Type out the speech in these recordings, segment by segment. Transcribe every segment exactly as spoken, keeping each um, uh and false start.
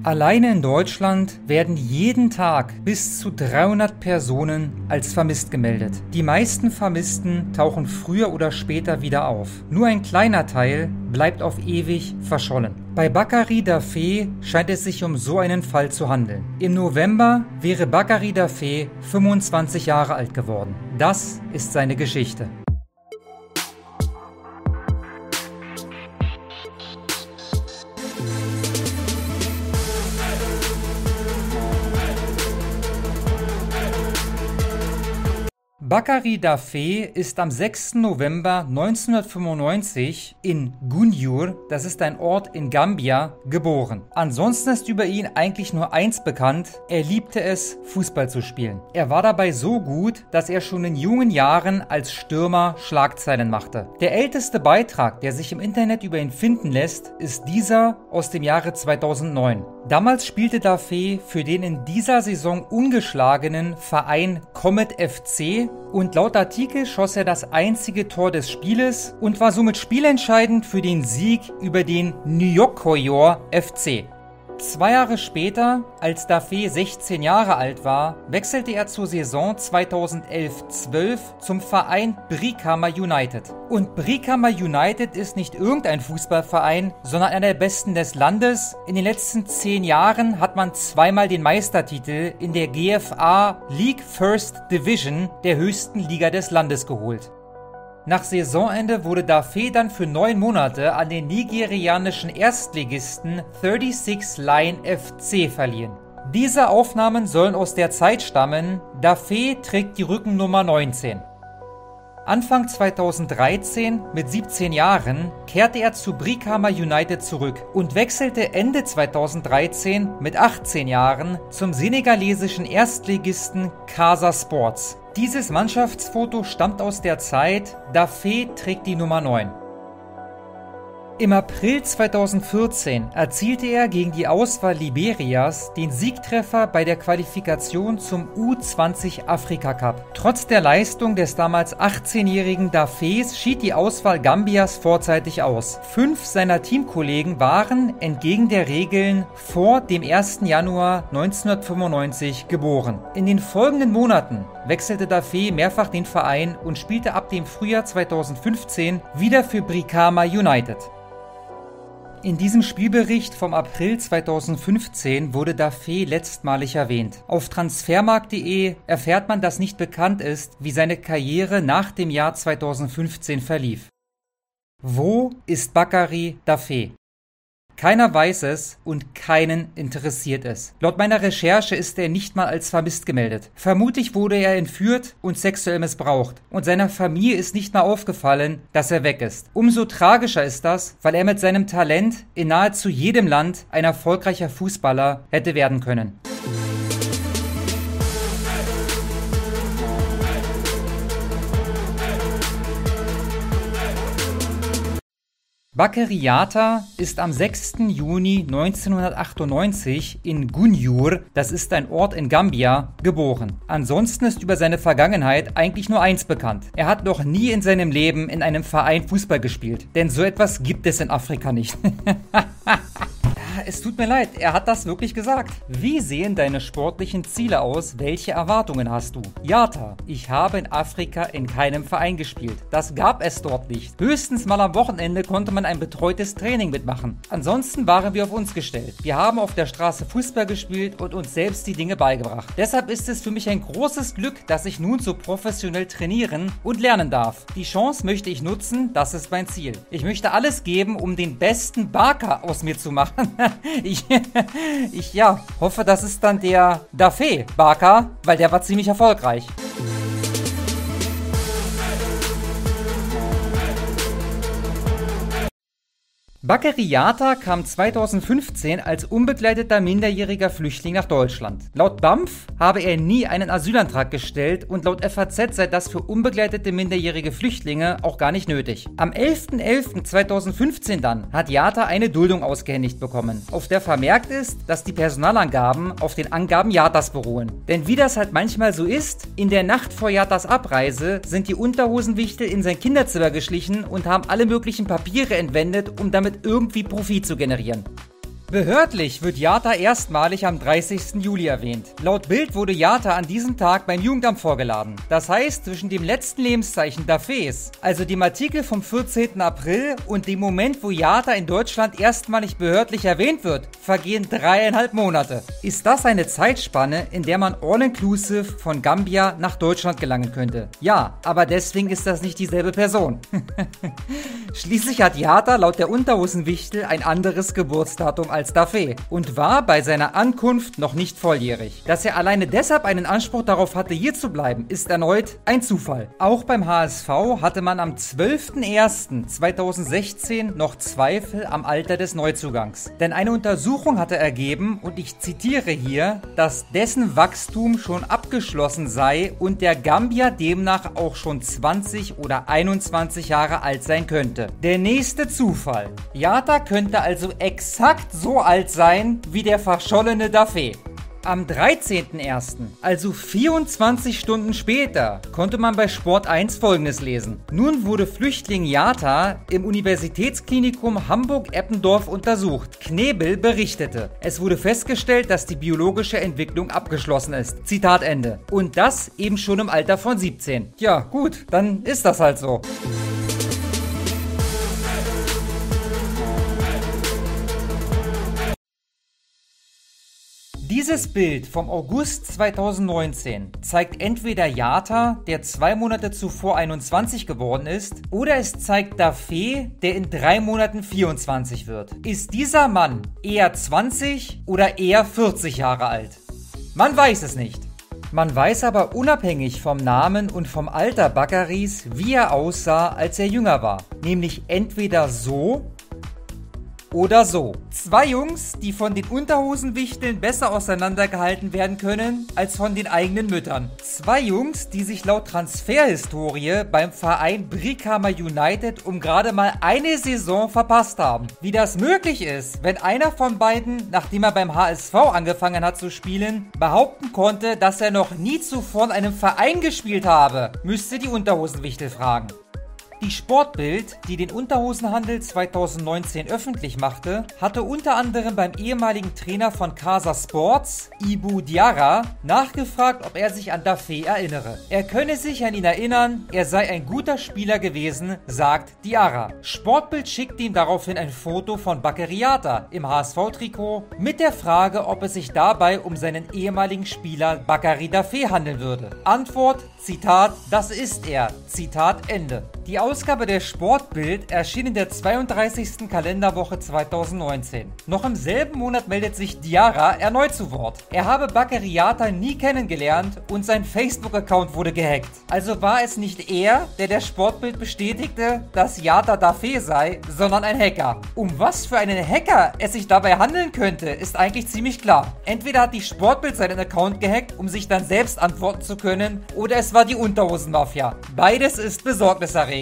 Alleine in Deutschland werden jeden Tag bis zu dreihundert Personen als vermisst gemeldet. Die meisten Vermissten tauchen früher oder später wieder auf. Nur ein kleiner Teil bleibt auf ewig verschollen. Bei Bakary Daffé scheint es sich um so einen Fall zu handeln. Im November wäre Bakary Daffé fünfundzwanzig Jahre alt geworden. Das ist seine Geschichte. Bakary Daffé ist am sechsten November neunzehnhundertfünfundneunzig in Gunjur, das ist ein Ort in Gambia, geboren. Ansonsten ist über ihn eigentlich nur eins bekannt: er liebte es, Fußball zu spielen. Er war dabei so gut, dass er schon in jungen Jahren als Stürmer Schlagzeilen machte. Der älteste Beitrag, der sich im Internet über ihn finden lässt, ist dieser aus dem Jahre zweitausendneun. Damals spielte Daffé für den in dieser Saison ungeschlagenen Verein Comet F C und laut Artikel schoss er das einzige Tor des Spieles und war somit spielentscheidend für den Sieg über den Nyokoyor F C. Zwei Jahre später, als Daffé sechzehn Jahre alt war, wechselte er zur Saison zweitausendelf zwölf zum Verein Brikama United. Und Brikama United ist nicht irgendein Fußballverein, sondern einer der besten des Landes. In den letzten zehn Jahren hat man zweimal den Meistertitel in der G F A League First Division, der höchsten Liga des Landes, geholt. Nach Saisonende wurde Daffé dann für neun Monate an den nigerianischen Erstligisten sechsunddreißig Lion F C verliehen. Diese Aufnahmen sollen aus der Zeit stammen. Daffé trägt die Rückennummer neunzehn. Anfang zweitausenddreizehn, mit siebzehn Jahren, kehrte er zu Brikama United zurück und wechselte Ende zweitausenddreizehn mit achtzehn Jahren zum senegalesischen Erstligisten Casa Sports. Dieses Mannschaftsfoto stammt aus der Zeit, Daffé trägt die Nummer neun. Im April zweitausendvierzehn erzielte er gegen die Auswahl Liberias den Siegtreffer bei der Qualifikation zum U zwanzig Afrika Cup. Trotz der Leistung des damals achtzehnjährigen Daffés schied die Auswahl Gambias vorzeitig aus. Fünf seiner Teamkollegen waren entgegen der Regeln vor dem ersten Januar neunzehnhundertfünfundneunzig geboren. In den folgenden Monaten wechselte Daffé mehrfach den Verein und spielte ab dem Frühjahr zweitausendfünfzehn wieder für Brikama United. In diesem Spielbericht vom April zweitausendfünfzehn wurde Daffé letztmalig erwähnt. Auf transfermarkt punkt de erfährt man, dass nicht bekannt ist, wie seine Karriere nach dem Jahr zweitausendfünfzehn verlief. Wo ist Bakary Daffé? Keiner weiß es und keinen interessiert es. Laut meiner Recherche ist er nicht mal als vermisst gemeldet. Vermutlich wurde er entführt und sexuell missbraucht. Und seiner Familie ist nicht mal aufgefallen, dass er weg ist. Umso tragischer ist das, weil er mit seinem Talent in nahezu jedem Land ein erfolgreicher Fußballer hätte werden können. Bakary Yatta ist am sechsten Juni neunzehnhundertachtundneunzig in Gunjur, das ist ein Ort in Gambia, geboren. Ansonsten ist über seine Vergangenheit eigentlich nur eins bekannt: er hat noch nie in seinem Leben in einem Verein Fußball gespielt. Denn so etwas gibt es in Afrika nicht. Es tut mir leid, er hat das wirklich gesagt. Wie sehen deine sportlichen Ziele aus? Welche Erwartungen hast du? Yatta: ich habe in Afrika in keinem Verein gespielt. Das gab es dort nicht. Höchstens mal am Wochenende konnte man ein betreutes Training mitmachen. Ansonsten waren wir auf uns gestellt. Wir haben auf der Straße Fußball gespielt und uns selbst die Dinge beigebracht. Deshalb ist es für mich ein großes Glück, dass ich nun so professionell trainieren und lernen darf. Die Chance möchte ich nutzen, das ist mein Ziel. Ich möchte alles geben, um den besten Baka aus mir zu machen. Ich, ich ja, hoffe, das ist dann der Daffé Baka, weil der war ziemlich erfolgreich. Bakary Yatta kam zweitausendfünfzehn als unbegleiteter minderjähriger Flüchtling nach Deutschland. Laut B A M F habe er nie einen Asylantrag gestellt und laut F A Z sei das für unbegleitete minderjährige Flüchtlinge auch gar nicht nötig. Am elften elften zweitausendfünfzehn dann hat Yatta eine Duldung ausgehändigt bekommen, auf der vermerkt ist, dass die Personalangaben auf den Angaben Yattas beruhen. Denn wie das halt manchmal so ist, in der Nacht vor Yattas Abreise sind die Unterhosenwichtel in sein Kinderzimmer geschlichen und haben alle möglichen Papiere entwendet, um damit irgendwie Profit zu generieren. Behördlich wird Jatta erstmalig am dreißigsten Juli erwähnt. Laut Bild wurde Jatta an diesem Tag beim Jugendamt vorgeladen. Das heißt, zwischen dem letzten Lebenszeichen Daffés, also dem Artikel vom vierzehnten April und dem Moment, wo Jatta in Deutschland erstmalig behördlich erwähnt wird, vergehen dreieinhalb Monate. Ist das eine Zeitspanne, in der man all-inclusive von Gambia nach Deutschland gelangen könnte? Ja, aber deswegen ist das nicht dieselbe Person. Schließlich hat Jatta laut der Unterhosenwichtel ein anderes Geburtsdatum als Daffé und war bei seiner Ankunft noch nicht volljährig. Dass er alleine deshalb einen Anspruch darauf hatte, hier zu bleiben, ist erneut ein Zufall. Auch beim H S V hatte man am zwölften ersten zweitausendsechzehn noch Zweifel am Alter des Neuzugangs. Denn eine Untersuchung hatte ergeben, und ich zitiere hier, dass dessen Wachstum schon abgeschlossen sei und der Gambier demnach auch schon zwanzig oder einundzwanzig Jahre alt sein könnte. Der nächste Zufall. Jatta könnte also exakt so alt sein wie der verschollene Daffé. Am dreizehnten ersten, also vierundzwanzig Stunden später, konnte man bei Sport eins Folgendes lesen. Nun wurde Flüchtling Jatta im Universitätsklinikum Hamburg-Eppendorf untersucht. Knebel berichtete. Es wurde festgestellt, dass die biologische Entwicklung abgeschlossen ist. Zitat Ende. Und das eben schon im Alter von siebzehn. Ja, gut, dann ist das halt so. Dieses Bild vom August zweitausendneunzehn zeigt entweder Jatta, der zwei Monate zuvor einundzwanzig geworden ist, oder es zeigt Daffé, der in drei Monaten vierundzwanzig wird. Ist dieser Mann eher zwanzig oder eher vierzig Jahre alt? Man weiß es nicht. Man weiß aber unabhängig vom Namen und vom Alter Bakaris, wie er aussah, als er jünger war. Nämlich entweder so oder so. Zwei Jungs, die von den Unterhosenwichteln besser auseinandergehalten werden können als von den eigenen Müttern. Zwei Jungs, die sich laut Transferhistorie beim Verein Brikama United um gerade mal eine Saison verpasst haben. Wie das möglich ist, wenn einer von beiden, nachdem er beim H S V angefangen hat zu spielen, behaupten konnte, dass er noch nie zuvor in einem Verein gespielt habe, müsste die Unterhosenwichtel fragen. Die Sportbild, die den Unterhosenhandel zweitausendneunzehn öffentlich machte, hatte unter anderem beim ehemaligen Trainer von Casa Sports, Ibu Diarra, nachgefragt, ob er sich an Daffé erinnere. Er könne sich an ihn erinnern, er sei ein guter Spieler gewesen, sagt Diarra. Sportbild schickte ihm daraufhin ein Foto von Bakary Jatta im H S V-Trikot mit der Frage, ob es sich dabei um seinen ehemaligen Spieler Bakary Daffé handeln würde. Antwort, Zitat, das ist er, Zitat Ende. Die Ausgabe der Sportbild erschien in der zweiunddreißigsten Kalenderwoche zweitausendneunzehn. Noch im selben Monat meldet sich Diarra erneut zu Wort. Er habe Bakary Jatta nie kennengelernt und sein Facebook-Account wurde gehackt. Also war es nicht er, der der Sportbild bestätigte, dass Jatta Daffé sei, sondern ein Hacker. Um was für einen Hacker es sich dabei handeln könnte, ist eigentlich ziemlich klar. Entweder hat die Sportbild seinen Account gehackt, um sich dann selbst antworten zu können, oder es war die Unterhosenmafia. Beides ist besorgniserregend.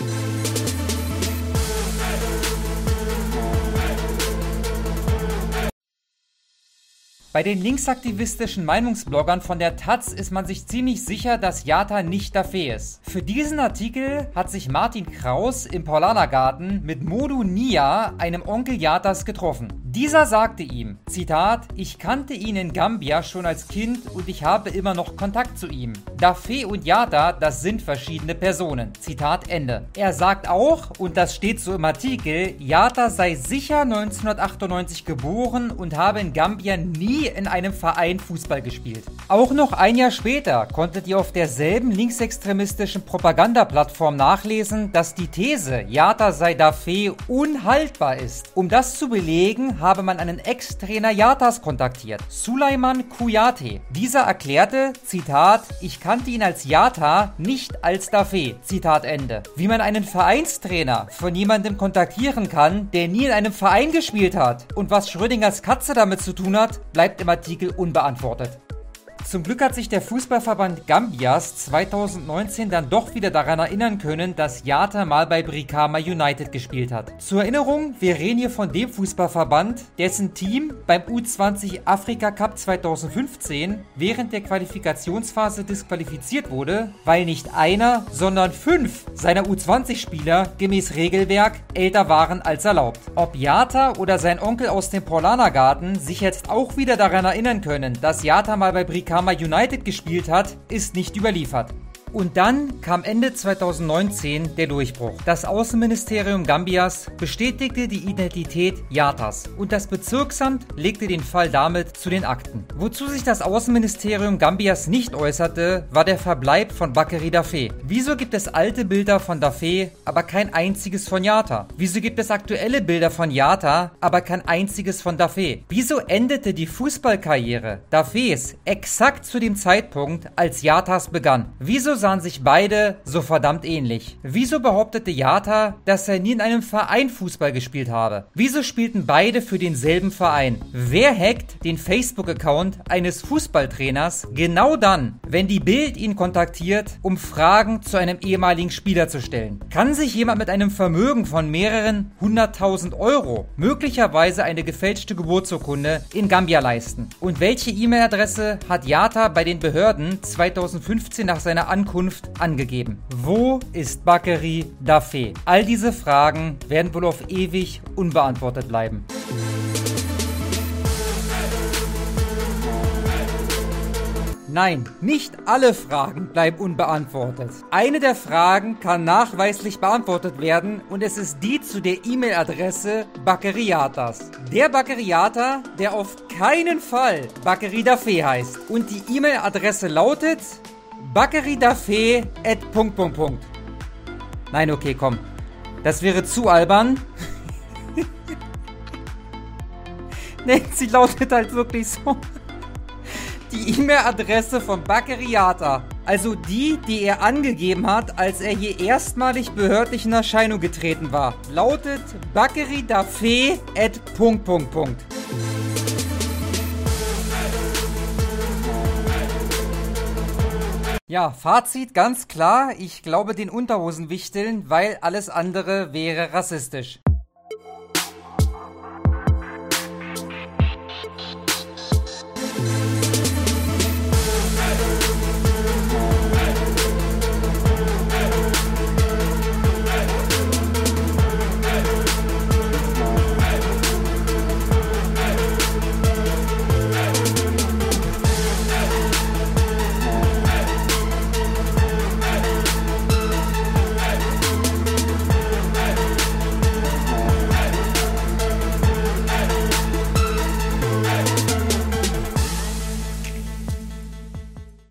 Bei den linksaktivistischen Meinungsbloggern von der Taz ist man sich ziemlich sicher, dass Jatta nicht Daffé ist. Für diesen Artikel hat sich Martin Kraus im Paulanergarten mit Modou Nia, einem Onkel Jattas, getroffen. Dieser sagte ihm, Zitat, ich kannte ihn in Gambia schon als Kind und ich habe immer noch Kontakt zu ihm. Daffé und Jatta, das sind verschiedene Personen. Zitat Ende. Er sagt auch, und das steht so im Artikel, Jatta sei sicher neunzehnhundertachtundneunzig geboren und habe in Gambia nie in einem Verein Fußball gespielt. Auch noch ein Jahr später konntet ihr auf derselben linksextremistischen Propagandaplattform nachlesen, dass die These, Jatta sei Daffé, unhaltbar ist. Um das zu belegen, habe man einen Ex-Trainer Jattas kontaktiert, Sulaiman Kouyaté. Dieser erklärte, Zitat, ich kannte ihn als Jatta, nicht als Daffé, Zitat Ende. Wie man einen Vereinstrainer von jemandem kontaktieren kann, der nie in einem Verein gespielt hat und was Schrödingers Katze damit zu tun hat, bleibt im Artikel unbeantwortet. Zum Glück hat sich der Fußballverband Gambias zweitausendneunzehn dann doch wieder daran erinnern können, dass Yatta mal bei Brikama United gespielt hat. Zur Erinnerung, wir reden hier von dem Fußballverband, dessen Team beim U zwanzig Afrika Cup zweitausendfünfzehn während der Qualifikationsphase disqualifiziert wurde, weil nicht einer, sondern fünf seiner U zwanzig Spieler gemäß Regelwerk älter waren als erlaubt. Ob Yatta oder sein Onkel aus dem Paulanergarten sich jetzt auch wieder daran erinnern können, dass Yatta mal bei Brikama United gespielt hat, ist nicht überliefert. Und dann kam Ende zweitausendneunzehn der Durchbruch. Das Außenministerium Gambias bestätigte die Identität Yattas und das Bezirksamt legte den Fall damit zu den Akten. Wozu sich das Außenministerium Gambias nicht äußerte, war der Verbleib von Bakary Daffé. Wieso gibt es alte Bilder von Daffé, aber kein einziges von Yatta? Wieso gibt es aktuelle Bilder von Yatta, aber kein einziges von Daffé? Wieso endete die Fußballkarriere Daffés exakt zu dem Zeitpunkt, als Yattas begann? Wieso sahen sich beide so verdammt ähnlich? Wieso behauptete Yatta, dass er nie in einem Verein Fußball gespielt habe? Wieso spielten beide für denselben Verein? Wer hackt den Facebook-Account eines Fußballtrainers genau dann, wenn die Bild ihn kontaktiert, um Fragen zu einem ehemaligen Spieler zu stellen? Kann sich jemand mit einem Vermögen von mehreren hunderttausend Euro möglicherweise eine gefälschte Geburtsurkunde in Gambia leisten? Und welche E-Mail-Adresse hat Yatta bei den Behörden zweitausendfünfzehn nach seiner Ankunft angegeben? Wo ist Bakary Daffé? All diese Fragen werden wohl auf ewig unbeantwortet bleiben. Nein, nicht alle Fragen bleiben unbeantwortet. Eine der Fragen kann nachweislich beantwortet werden und es ist die zu der E-Mail-Adresse Bakary Yattas. Der Bakary Yatta, der auf keinen Fall Bakary Daffé heißt. Und die E-Mail-Adresse lautet Bakary Daffé at Punkt, Punkt, Punkt. Nein, okay, komm. Das wäre zu albern. Nee, sie lautet halt wirklich so. Die E-Mail-Adresse von Bakary Yatta, also die, die er angegeben hat, als er hier erstmalig behördlich in Erscheinung getreten war, lautet Bakary Daffé at Punkt, Punkt, Punkt. Ja, Fazit ganz klar, ich glaube den Unterhosenwichteln, weil alles andere wäre rassistisch.